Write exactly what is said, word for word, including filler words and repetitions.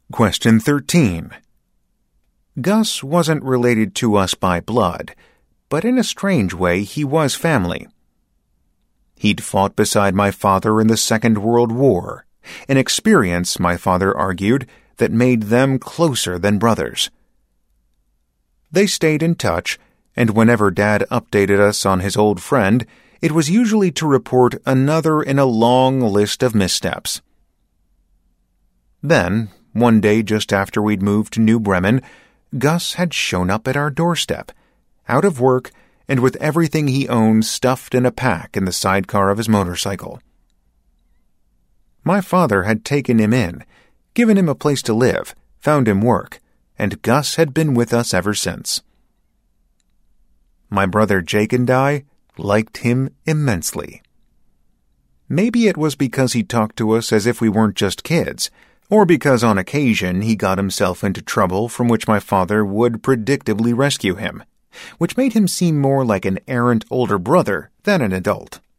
Question thirteen. Gus wasn't related to us by blood, but in a strange way he was family. He'd fought beside my father in the Second World War, an experience, my father argued, that made them closer than brothers. They stayed in touch, and whenever Dad updated us on his old friend, it was usually to report another in a long list of missteps. Then, one day just after we'd moved to New Bremen, Gus had shown up at our doorstep, out of work and with everything he owned stuffed in a pack in the sidecar of his motorcycle. My father had taken him in, given him a place to live, found him work, and Gus had been with us ever since. My brother Jake and I liked him immensely. Maybe it was because he talked to us as if we weren't just kids, or because on occasion he got himself into trouble from which my father would predictably rescue him, which made him seem more like an errant older brother than an adult.